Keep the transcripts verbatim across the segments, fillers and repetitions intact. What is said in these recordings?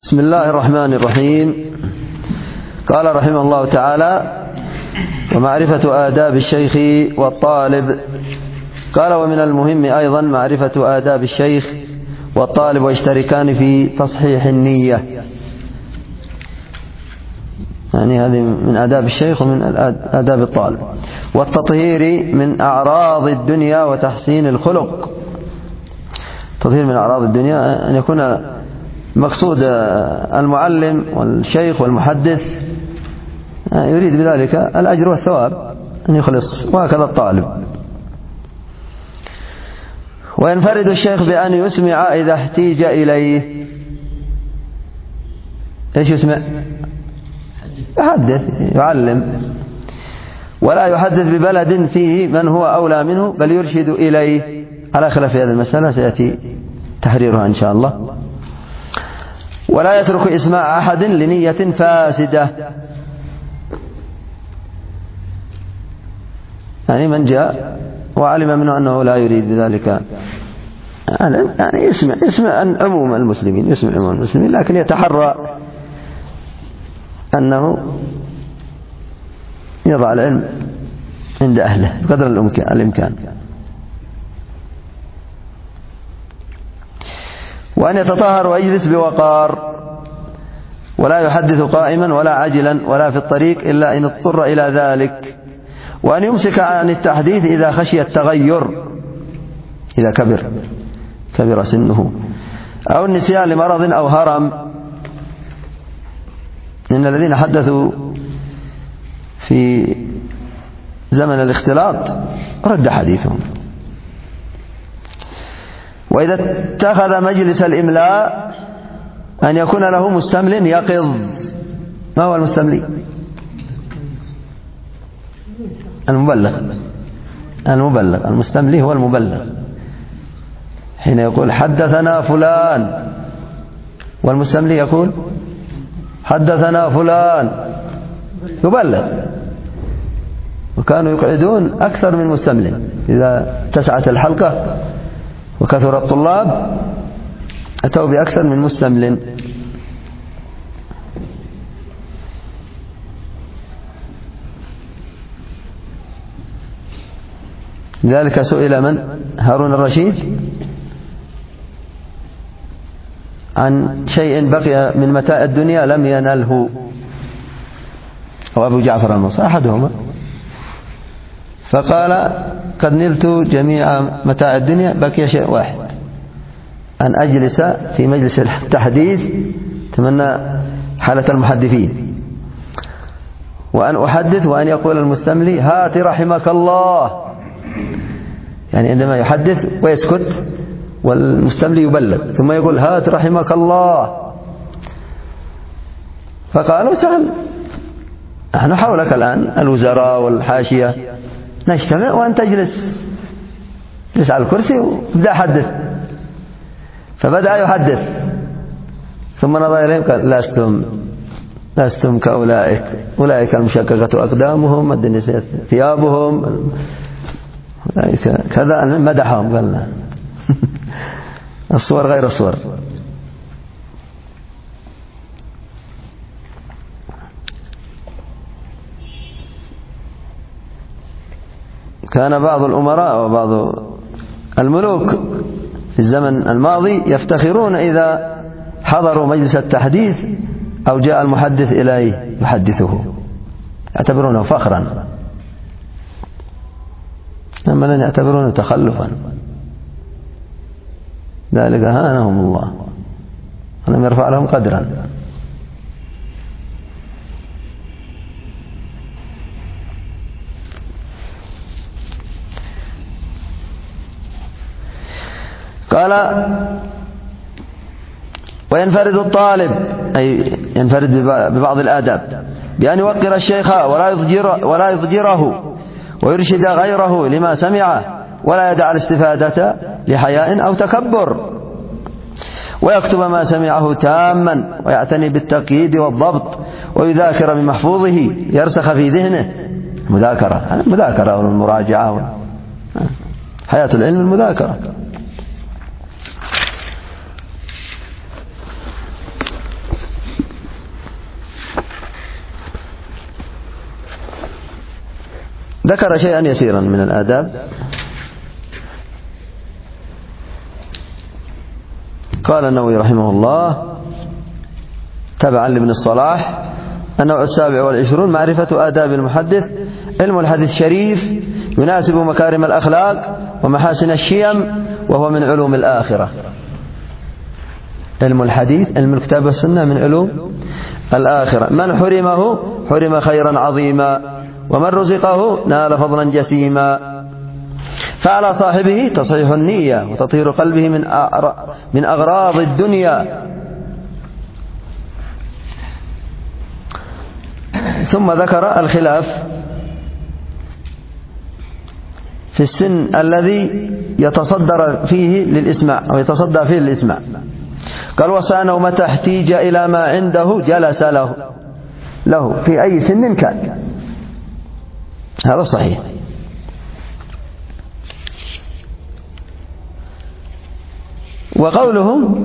بسم الله الرحمن الرحيم. قال رحمه الله تعالى: ومعرفة آداب الشيخ والطالب. قال: ومن المهم أيضا معرفة آداب الشيخ والطالب، ويشتركان في تصحيح النية. يعني هذه من آداب الشيخ ومن آداب الطالب. والتطهير من أعراض الدنيا وتحسين الخلق. تطهير من أعراض الدنيا أن يكون مقصود المعلم والشيخ والمحدث يريد بذلك الأجر والثواب، أن يخلص، وهكذا الطالب. وينفرد الشيخ بأن يسمع إذا احتيج إليه. إيش يسمع؟ يحدث، يعلم. ولا يحدث ببلد فيه من هو أولى منه، بل يرشد إليه. على خلاف هذه المسألة سيأتي تحريرها إن شاء الله. ولا يترك إسماع أحد لنية فاسدة. يعني من جاء وعلم منه أنه لا يريد بذلك، يعني يسمع يسمع عن عموم المسلمين، يسمع عموم المسلمين، لكن يتحرى أنه يضع العلم عند أهله بقدر الإمكان. وأن يتطهر ويجلس بوقار، ولا يحدث قائما ولا عاجلا ولا في الطريق إلا إن اضطر إلى ذلك. وأن يمسك عن التحديث إذا خشي التغير، إذا كبر كبر سنه، أو النسيان لمرض أو هرم. إن الذين حدثوا في زمن الاختلاط رد حديثهم. وإذا اتخذ مجلس الإملاء أن يكون له مستمل يقظ. ما هو المستملي؟ المبلغ. المبلغ المستملي هو المبلغ. حين يقول حدثنا فلان، والمستملي يقول حدثنا فلان، يبلغ. وكانوا يقعدون أكثر من مستمل. إذا اتسعت الحلقة وكثر الطلاب أتوا بأكثر من مستمل. لذلك سئل من؟ هارون الرشيد عن شيء بقي من متاع الدنيا لم ينله، أو أبو جعفر المنصوري أحدهما، فقال: قد نلت جميع متاع الدنيا، بقي شيء واحد، أن أجلس في مجلس التحديث، تمنى حالة المحدثين، وأن أحدث، وأن يقول المستملي هات رحمك الله. يعني عندما يحدث ويسكت والمستملي يبلغ، ثم يقول هات رحمك الله. فقالوا: سهل، نحن حولك الآن الوزراء والحاشية، نجتمع وأن تجلس تجلس على الكرسي وابدأ حدث. فبدأ يحدث، ثم نظر إليهم قال: لستم لستم كأولئك، أولئك المشققة أقدامهم، الدنيا ثيابهم، كذا. مدحهم، قال الصور غير الصور. كان بعض الأمراء وبعض الملوك في الزمن الماضي يفتخرون إذا حضروا مجلس التحديث أو جاء المحدث إليه يحدثه، يعتبرونه فخرا، أما لن يعتبرونه تخلفا. ذلك هانهم الله ولم يرفع لهم قدرا. قال: وينفرد الطالب، أي ينفرد ببعض الآداب، بأن يوقر الشيخ ولا يضجر ولا يضجره، ويرشد غيره لما سمع، ولا يدع الاستفادة لحياء أو تكبر، ويكتب ما سمعه تاما، ويعتني بالتقييد والضبط، ويذاكر من محفوظه يرسخ في ذهنه. مذاكرة المذاكرة والمراجعة، حياة العلم المذاكرة. ذكر شيئا يسيرا من الآداب. قال النووي رحمه الله تبعا لابن الصلاح: النوع السابع والعشرون معرفة آداب المحدث. علم الحديث الشريف يناسب مكارم الأخلاق ومحاسن الشيم، وهو من علوم الآخرة. علم الحديث، علم الكتاب والسنة، من علوم الآخرة. من حرمه حرم خيرا عظيما، ومن رزقه نال فضلا جسيما. فعلى صاحبه تصحيح النية وتطهير قلبه من من أغراض الدنيا. ثم ذكر الخلاف في السن الذي يتصدر فيه للإسماع أو يتصدى فيه للإسماع. قال: وسأنه متى احتيج إلى ما عنده جلس له له في أي سن كان. هذا صحيح. وقولهم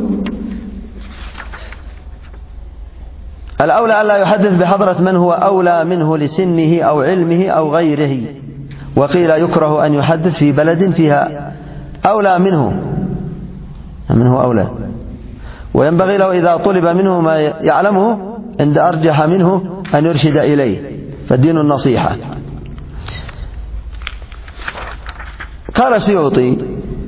الأولى ألا يحدث بحضرة من هو أولى منه لسنه أو علمه أو غيره. وقيل يكره أن يحدث في بلد فيها أولى منه منه أولى، وينبغي له إذا طلب منه ما يعلمه عند أرجح منه أن يرشد إليه، فالدين النصيحة. قال السيوطي: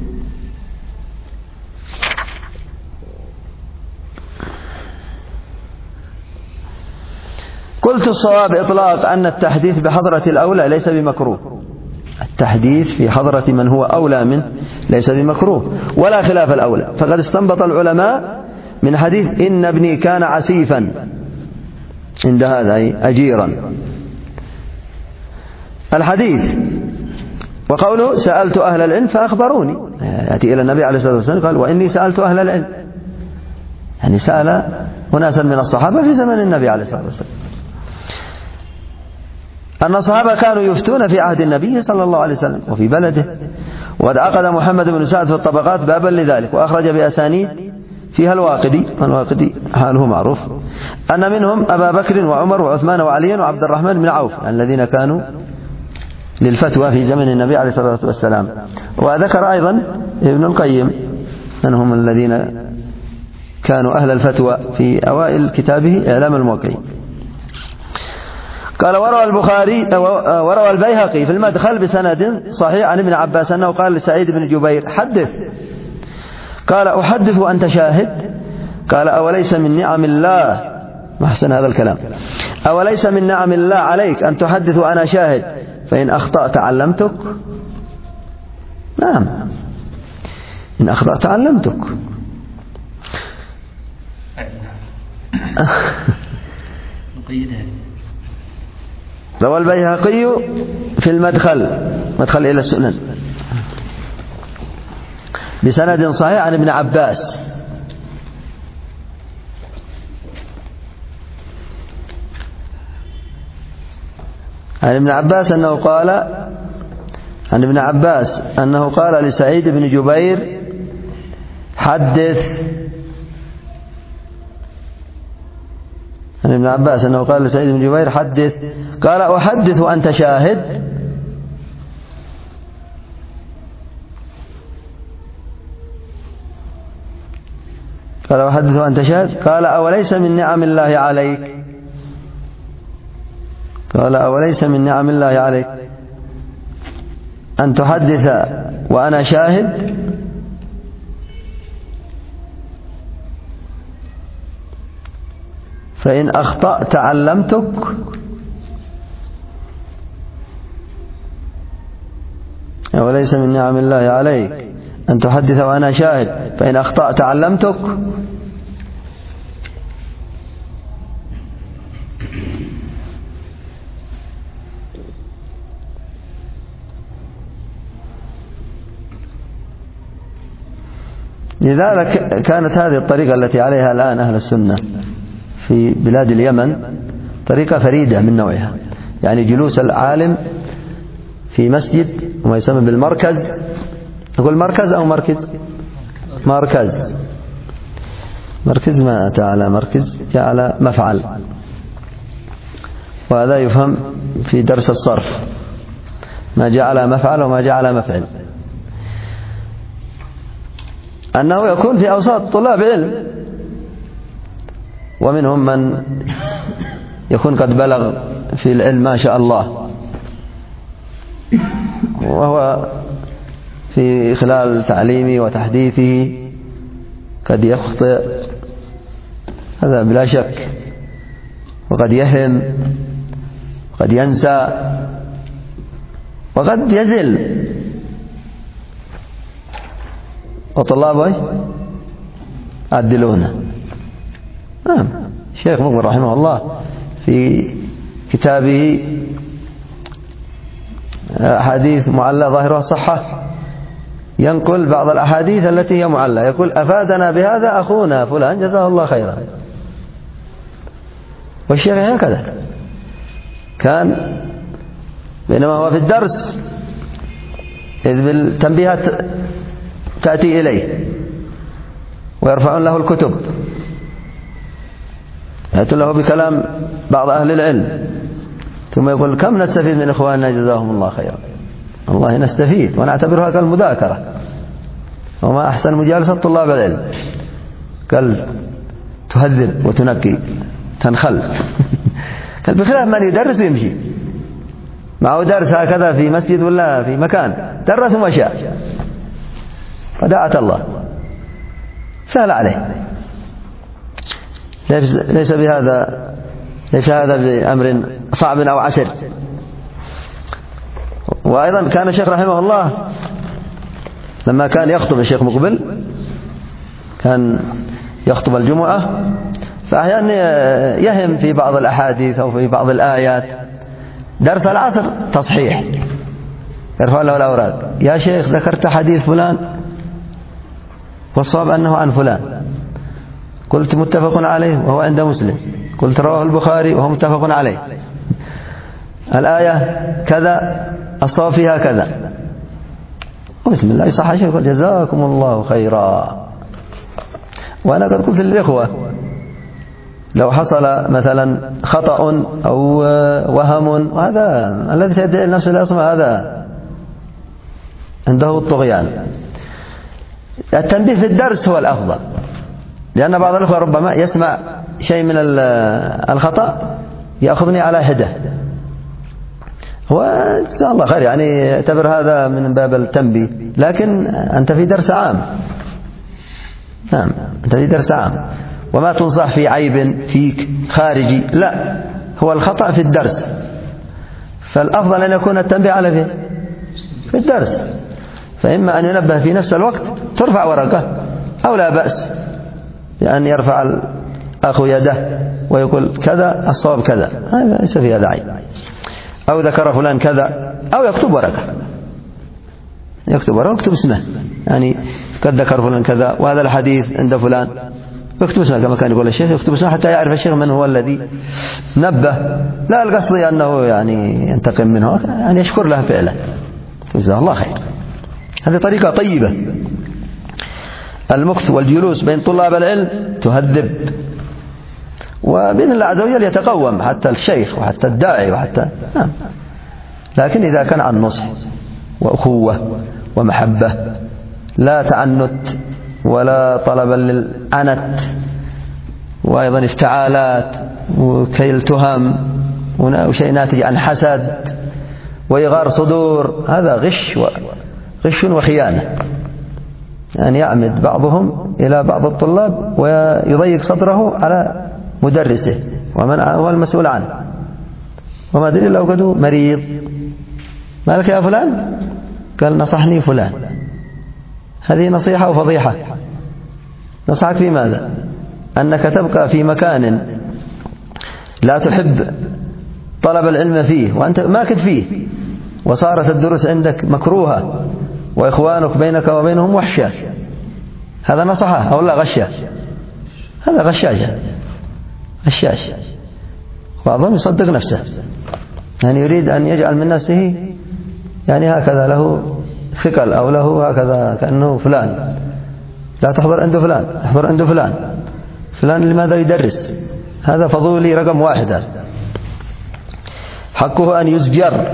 قلت الصواب إطلاق أن التحديث بحضرة الأولى ليس بمكروه. التحديث في حضرة من هو أولى منه ليس بمكروه ولا خلاف الأولى. فقد استنبط العلماء من حديث إن ابني كان عسيفا عند هذا أي أجيرا الحديث. وقوله سألت أهل العلم فأخبروني، يأتي إلى النبي عليه الصلاة والسلام قال: وإني سألت أهل العلم، يعني سأل أناسا من الصحابة في زمن النبي عليه الصلاة والسلام. أن الصحابة كانوا يفتون في عهد النبي صلى الله عليه وسلم وفي بلده. وقد عقد محمد بن سعد في الطبقات بابا لذلك، وأخرج بأسانيد فيها الواقدي الواقدي حاله معروف أن منهم أبا بكر وعمر وعثمان وعلي وعبد الرحمن بن عوف الذين كانوا للفتوى في زمن النبي عليه الصلاة والسلام. وذكر أيضا ابن القيم أنهم الذين كانوا أهل الفتوى في أوائل كتابه إعلام الموقعين. قال: وروى البخاري وروى البيهقي في المدخل بسند صحيح عن ابن عباس أنه قال لسعيد بن جبير: حدث. قال: أحدث وأنت شاهد؟ قال: أوليس من نعم الله، ما أحسن هذا الكلام، أوليس من نعم الله عليك أن تحدث وأنا شاهد، فإن أخطأت علمتك. نعم، إن أخطأت علمتك. روى البيهقي في المدخل مدخل إلى السنن بسند صحيح عن ابن عباس عن ابن عباس أنه قال عن ابن عباس أنه قال لسعيد بن جبير: حدث. عن ابن عباس أنه قال لسعيد بن جبير: حدث. قال: أحدث وأنت شاهد؟ قال: أحدث وأنت شاهد؟ قال: أوليس من نعم الله عليك؟ قال: أوليس من نعم الله عليك أن تحدث وأنا شاهد؟ فإن أخطأت علمتك. وليس من نعم الله عليك أن تحدث وأنا شاهد، فإن أخطأت علمتك. لذلك كانت هذه الطريقة التي عليها الآن أهل السنة في بلاد اليمن طريقة فريدة من نوعها، يعني جلوس العالم في مسجد وما يسمى بالمركز. نقول مركز أو مركز؟ مركز. مركز ما أتى على مركز، جاء على مفعل، وهذا يفهم في درس الصرف. ما جاء على مفعل وما جاء على مفعل، أنه يكون في أوساط طلاب علم، ومنهم من يكون قد بلغ في العلم ما شاء الله، وهو في خلال تعليمه وتحديثه قد يخطئ، هذا بلا شك، وقد يهم، وقد ينسى، وقد يزل، وطلابه عدلونه. نعم. الشيخ مقبل رحمه الله في كتابه أحاديث معلّة ظاهرها الصحة ينقل بعض الأحاديث التي هي معلّة، يقول: أفادنا بهذا أخونا فلان جزاه الله خيرا. والشيخ هكذا كان بينما هو في الدرس إذ بالتنبيهات تأتي إليه ويرفعون له الكتب، يأتي له بكلام بعض أهل العلم، ثم يقول: كم نستفيد من إخواننا جزاهم الله خيرا. والله نستفيد ونعتبرها كالمذاكرة، وما أحسن مجالسة طلاب العلم، قال تهذب وتنقي تنخل. قال بخلاف من يدرس ويمشي معه درس هكذا في مسجد ولا في مكان، درس ومشى ودعت الله، سهل عليه. ليس بهذا ليس هذا بأمر صعب أو عسر. وأيضا كان الشيخ رحمه الله لما كان يخطب، الشيخ مقبل كان يخطب الجمعة، فأحيانا يهم في بعض الأحاديث أو في بعض الآيات. درس العصر تصحيح، يرفع له الأوراق: يا شيخ ذكرت حديث فلان والصواب أنه عن فلان، قلت متفق عليه وهو عند مسلم، قلت رواه البخاري وهو متفق عليه، الآية كذا الصواب فيها كذا، وبسم الله يصح شيء، يقول جزاكم الله خيرا. وأنا قد قلت للإخوة لو حصل مثلا خطأ أو وهم، وهذا الذي سيدعي نفسه الأصم هذا عنده الطغيان. التنبيه في الدرس هو الأفضل، لأن بعض الأخوة ربما يسمع شيء من الخطأ يأخذني على حدة، وجزاه الله خير، يعني اعتبر هذا من باب التنبيه، لكن أنت في درس عام. نعم، أنت في درس عام، وما تنصح في عيب فيك خارجي، لا، هو الخطأ في الدرس، فالأفضل أن يكون التنبيه على فيه في الدرس، فإما أن ينبه في نفس الوقت ترفع ورقة، أو لا بأس بأن يرفع الأخ يده ويقول كذا الصواب كذا، هذا ليس فيها داعي، أو ذكر فلان كذا، أو يكتب ورقة، يكتب ورقة ويكتب اسمه، يعني قد ذكر فلان كذا وهذا الحديث عند فلان، يكتب اسمه كما كان يقول الشيخ، يكتب اسمه حتى يعرف الشيخ من هو الذي نبه. لا القصد أنه يعني ينتقم منه، يعني يشكر له فعله، جزاه الله خير. هذه طريقة طيبة. المكث والجلوس بين طلاب العلم تهذب، وبإذن الله عز وجل يتقوم حتى الشيخ وحتى الداعي وحتى نعم. لكن إذا كان عن نصح وأخوة ومحبة، لا تعنت ولا طلبا للعنت، وأيضا افتعالات وكيل تهم وشيء ناتج عن حسد وإغار صدور، هذا غش غش وخيانة. يعني يعمد بعضهم إلى بعض الطلاب ويضيق صدره على مدرسه ومن هو المسؤول عنه، وما أدري لو قدوا مريض، مالك يا فلان؟ قال نصحني فلان. هذه نصيحة وفضيحة. نصحك في ماذا؟ أنك تبقى في مكان لا تحب طلب العلم فيه وأنت ماكث فيه، وصارت الدروس عندك مكروهة وإخوانك بينك وبينهم وحشة، هذا نصحه أو لا غشة؟ هذا غشاشة غشاش. بعضهم يصدق نفسه، يعني يريد أن يجعل من نفسه يعني هكذا له ثقل أو له هكذا كأنه فلان، لا تحضر عنده فلان، احضر عنده فلان. فلان لماذا يدرس؟ هذا فضولي رقم واحد. حقه أن يزجر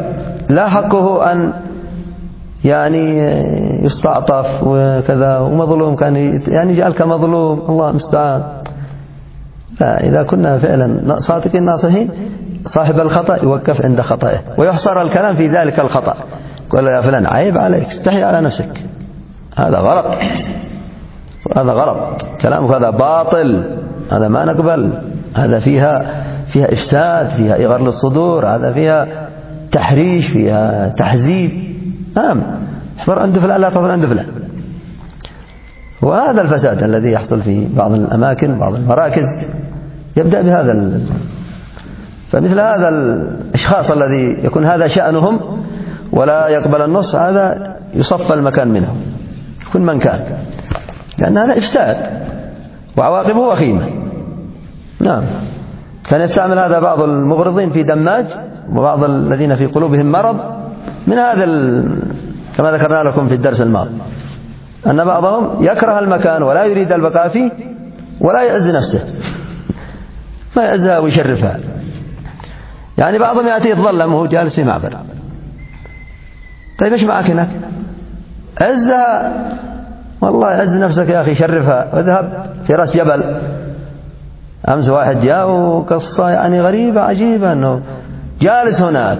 لا حقه أن يعني يستعطف وكذا، ومظلوم كان يعني جعلك مظلوم، الله المستعان. لا، إذا كنا فعلا صادقين ناصحين صاحب الخطأ يوقف عند خطأه ويحصر الكلام في ذلك الخطأ. قال يا فلان عيب عليك، استحي على نفسك، هذا غلط، هذا غلط، كلامك هذا باطل، هذا ما نقبل، هذا فيها فيها إفساد، فيها إغار للصدور، هذا فيها تحريش، فيها تحزيب. نعم، احضر عند فلان لا تحضر عند فلان. وهذا الفساد الذي يحصل في بعض الأماكن بعض المراكز يبدأ بهذا ال... فمثل هذا الأشخاص الذي يكون هذا شأنهم ولا يقبل النص، هذا يصفى المكان منه، يكون من كان، لأن هذا إفساد وعواقبه وخيمة. نعم، كان يستعمل هذا بعض المغرضين في دماج وبعض الذين في قلوبهم مرض من هذا ال... كما ذكرنا لكم في الدرس الماضي، أن بعضهم يكره المكان ولا يريد البقاء فيه ولا يعز نفسه، ما يعزها ويشرفها. يعني بعضهم يأتي يتظلم وهو جالس في معبر، طيب ايش معك هناك؟ عزها، والله عز نفسك يا أخي، شرفها واذهب في رأس جبل. أمس واحد جاء وقصة يعني غريبة عجيبة، أنه جالس هناك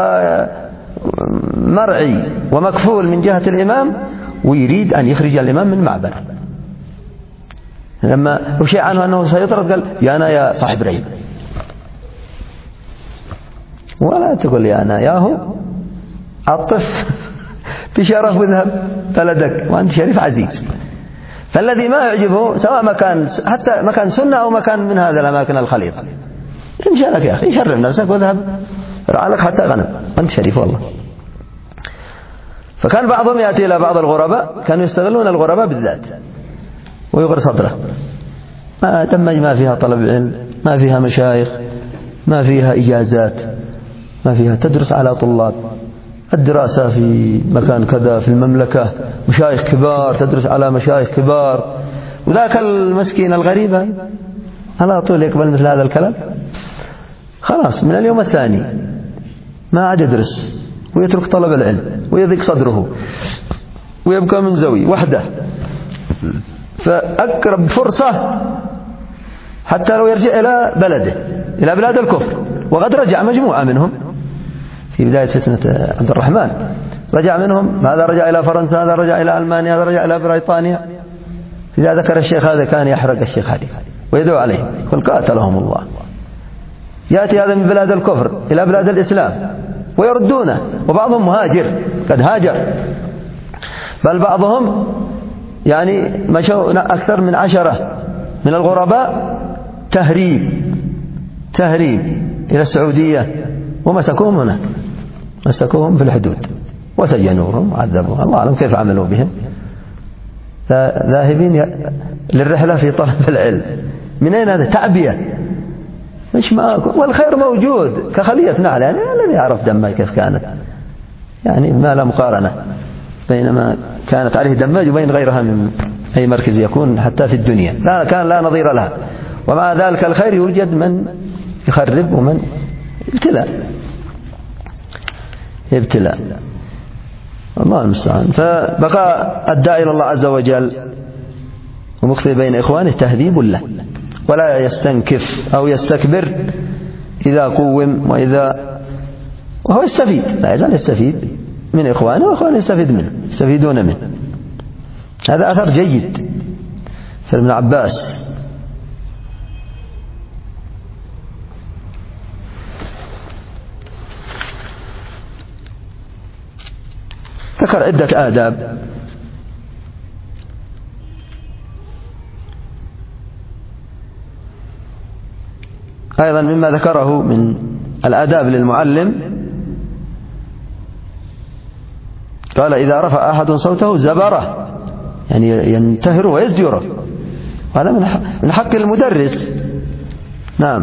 ومرعي ومكفول من جهة الإمام ويريد أن يخرج الإمام من معبر. لما أشيع عنه أنه سيطرد قال يا أنا يا صاحب ريب، ولا تقول يا أنا ياهو، عطف بشرف واذهب بلدك وأنت شريف عزيز. فالذي ما يعجبه سواء مكان حتى مكان سنة أو مكان من هذا الأماكن الخليطة، يمشي لك يا أخي، شرف نفسك واذهب رعى لك حتى غنم وأنت شريف والله. فكان بعضهم يأتي إلى بعض الغرباء، كانوا يستغلون الغرباء بالذات ويغر صدره، ما دمج، ما فيها طلب علم، ما فيها مشايخ، ما فيها إجازات، ما فيها تدرس على طلاب، الدراسة في مكان كذا في المملكة، مشايخ كبار تدرس على مشايخ كبار، وذاك المسكين الغريب على طول يقبل مثل هذا الكلام، خلاص من اليوم الثاني ما عاد يدرس ويترك طلب العلم ويضيق صدره ويبقى منزوي وحده. فأقرب فرصة حتى لو يرجع إلى بلده، إلى بلاد الكفر، وقد رجع مجموعة منهم في بداية فتنة عبد الرحمن، رجع منهم، هذا رجع إلى فرنسا، هذا رجع إلى ألمانيا، هذا رجع إلى بريطانيا. إذا ذكر الشيخ هذا كان يحرق الشيخ هذا ويدعو عليه، قل قاتلهم الله. يأتي هذا من بلاد الكفر إلى بلاد الإسلام ويردونه، وبعضهم مهاجر قد هاجر، بل بعضهم يعني مشوا أكثر من عشرة من الغرباء تهريب تهريب إلى السعودية، ومسكوهم هناك، مسكوهم في الحدود وسجنوهم وعذبوهم، الله أعلم كيف عملوا بهم، ذاهبين للرحلة في طلب العلم. من أين هذا؟ تعبية، مش معاكم، والخير موجود كخلية نعل، يعني الذي يعرف دماج كيف كانت، يعني ما لا مقارنة بينما كانت عليه دماج وبين غيرها من أي مركز يكون حتى في الدنيا، لا كان لا نظير لها. ومع ذلك الخير يوجد من يخرب ومن ابتلاء ابتلاء الله المستعان. فبقى الداعي إلى الله عز وجل ومخطئ بين إخوانه تهذيب له، ولا يستنكف أو يستكبر إذا قوم، وإذا وهو يستفيد، لا يزال يستفيد من إخوانه وإخوانه يستفيد منه، يستفيدون منه. هذا أثر جيد في ابن عباس. ذكر عدة آداب أيضا مما ذكره من الآداب للمعلم، قال إذا رفع أحد صوته زبره، يعني ينتهر ويزجره، وهذا من حق المدرس. نعم.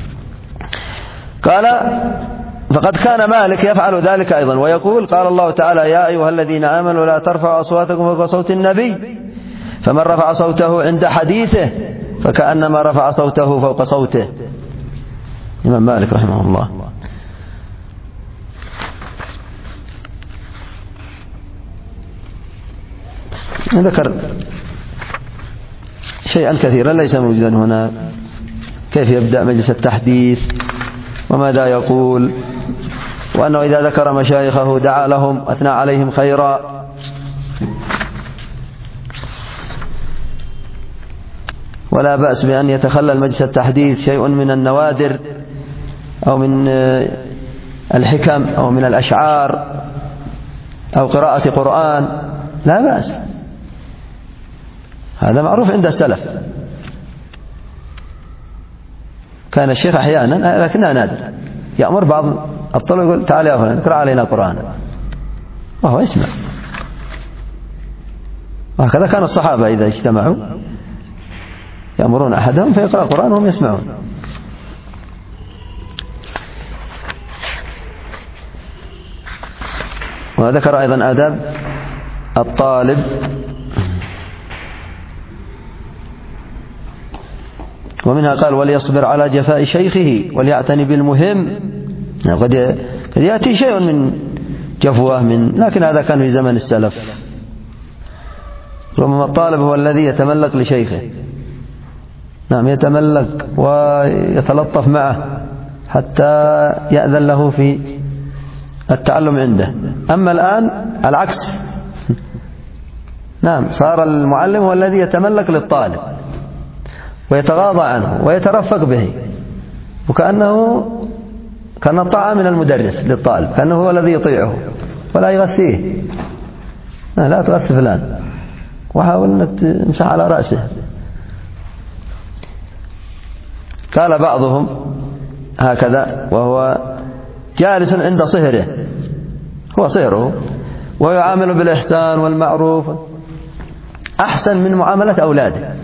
قال فقد كان مالك يفعل ذلك أيضا، ويقول قال الله تعالى يا أيها الذين آمنوا لا ترفعوا أصواتكم فوق صوت النبي، فمن رفع صوته عند حديثه فكأنما رفع صوته فوق صوته. إمام مالك رحمه الله. ذكر شيئا كثيرا ليس موجودا هنا، كيف يبدأ مجلس التحديث وماذا يقول، وأنه إذا ذكر مشايخه دعا لهم أثنى عليهم خيرا. ولا بأس بأن يتخلل مجلس التحديث شيء من النوادر أو من الحكم أو من الأشعار أو قراءة قرآن، لا بأس، هذا معروف عند السلف. كان الشيخ أحيانا لكنها نادر يأمر بعض الطلبة يقول تعال يا فلان اقرأ علينا قرآن، وهو يسمع. وهكذا كان الصحابة إذا اجتمعوا يأمرون أحدهم فيقرأ قرآن وهم يسمعون. وذكر أيضا آداب الطالب، ومنها قال وليصبر على جفاء شيخه وليعتني بالمهم. قد يأتي شيء من جفوة من، لكن هذا كان في زمن السلف. ربما الطالب هو الذي يتملك لشيخه، نعم يتملك ويتلطف معه حتى يأذن له في التعلم عنده. أما الآن العكس، نعم صار المعلم هو الذي يتملك للطالب ويتغاضى عنه ويترفق به، وكأنه كان الطاعة من المدرس للطالب، كأنه هو الذي يطيعه ولا يغثيه. لا تغث فلان، وحاول أن تمسح على رأسه. قال بعضهم هكذا وهو جالس عند صهره، هو صهره، ويعامل بالإحسان والمعروف أحسن من معاملة أولاده.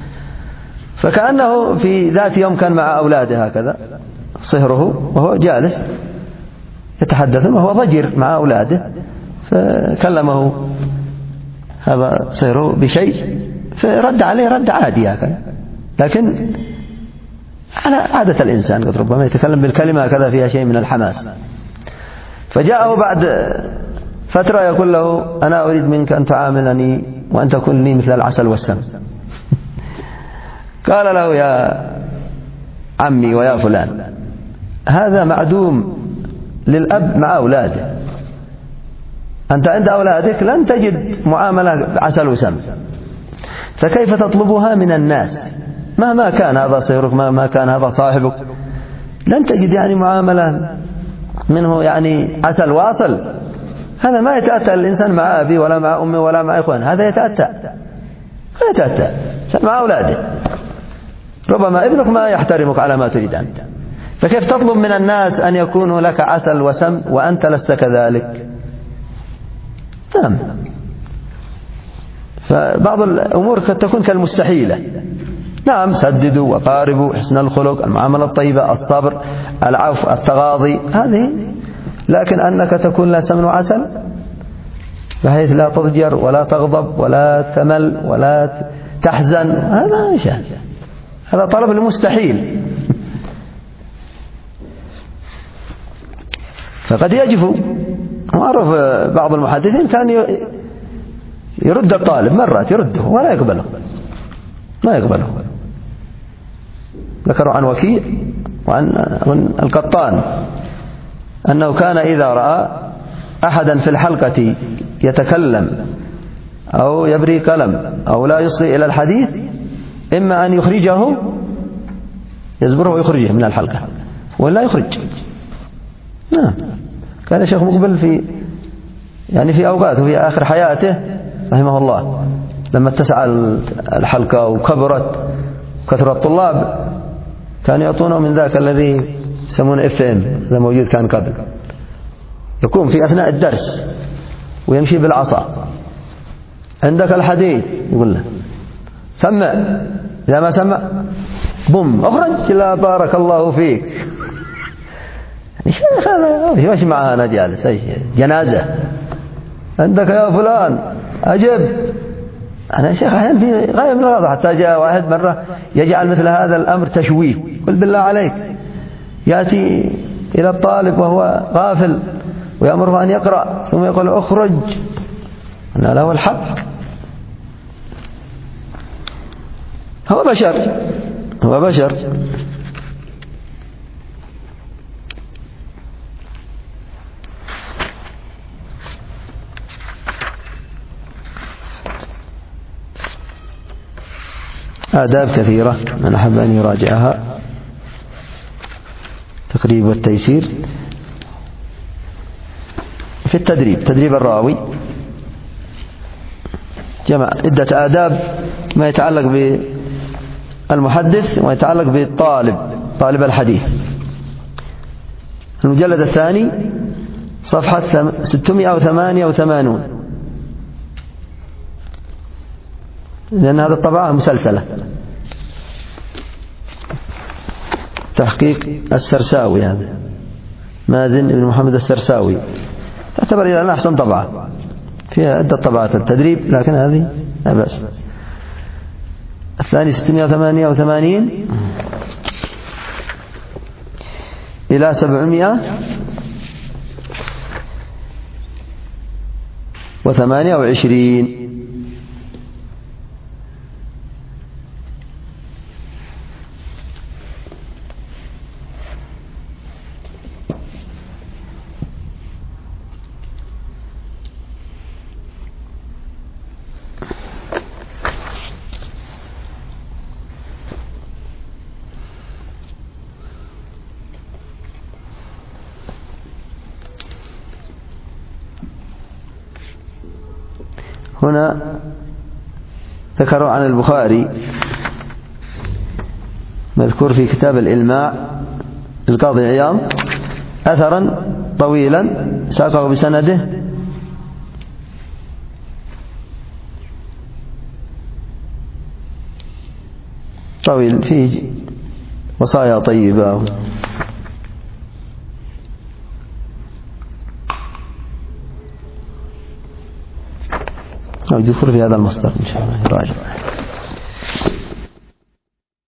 فكأنه في ذات يوم كان مع أولاده هكذا صهره وهو جالس يتحدثون وهو ضجر مع أولاده، فكلمه هذا صهره بشيء فرد عليه رد عادي هكذا، لكن على عادة الإنسان قد ربما يتكلم بالكلمة هكذا فيها شيء من الحماس. فجاءه بعد فترة يقول له أنا أريد منك أن تعاملني وأن تكون لي مثل العسل والسم. قال له يا عمي ويا فلان، هذا معدوم للأب مع أولاده، أنت عند أولادك لن تجد معاملة عسل وسم، فكيف تطلبها من الناس؟ مهما كان هذا صهرك، مهما كان هذا صاحبك، لن تجد يعني معاملة منه يعني عسل واصل. هذا ما يتأتى الإنسان مع أبي ولا مع أمي ولا مع إخوان، هذا يتأتى ما يتأتى مع أولاده. ربما ابنك ما يحترمك على ما تريد أنت، فكيف تطلب من الناس أن يكونوا لك عسل وسم وأنت لست كذلك؟ نعم. فبعض الأمور قد تكون كالمستحيلة. نعم سددوا وقاربوا، حسن الخلق، المعاملة الطيبة، الصبر، العفو، التغاضي، هذه، لكن أنك تكون لا سمن عسل بحيث لا تضجر ولا تغضب ولا تمل ولا تحزن، هذا شيء، هذا طلب المستحيل. فقد يجفو. معروف بعض المحدثين كان يرد الطالب مرات يرده ولا يقبله، ما يقبله. ذكروا عن وكيع وعن القطان أنه كان إذا رأى أحدا في الحلقة يتكلم أو يبري كلام أو لا يصغي إلى الحديث، إما أن يخرجه يزبره ويخرجه من الحلقة ولا يخرج. نعم. كان الشيخ مقبل في يعني في أوقاته في آخر حياته رحمه الله لما اتسع الحلقة وكبرت كثرة الطلاب، كانوا يعطونه من ذاك الذي يسمونه اف ام، هذا موجود كان قبل، يكون في أثناء الدرس ويمشي بالعصا، عندك الحديث يقول له سمع، إذا ما سمع بوم أخرج، لا بارك الله فيك. شيخ هذا مش معانا جالس جنازة، عندك يا فلان أجب. أنا شيخ أحيانا في غاية من الغضب، حتى جاء واحد مرة يجعل مثل هذا الأمر تشويه، قل بالله عليك، يأتي إلى الطالب وهو غافل ويأمره أن يقرأ ثم يقول أخرج، أنا له الحق، هو بشر هو بشر آداب كثيرة من أحب أن يراجعها. تقريب والتيسير في التدريب، تدريب الراوي جمع عدة آداب ما يتعلق بالمحدث وما يتعلق بالطالب طالب الحديث. المجلد الثاني صفحة ستمائة وثمانية وثمانين، لأن هذه الطبعة مسلسلة، تحقيق السرساوي، هذا مازن بن محمد السرساوي، تعتبر إلى الآن أحسن طبعة، فيها عدة طبعات التدريب لكن هذه لا بأس. الثاني ستمائة وثمانية وثمانين إلى سبعمائة وثمانية وعشرين. هنا ذكروا عن البخاري مذكور في كتاب الإلماع القاضي عياض أثرا طويلا ساقه بسنده طويل فيه وصايا طيبة أو يدخل في هذا المصدر إن شاء الله يراجع.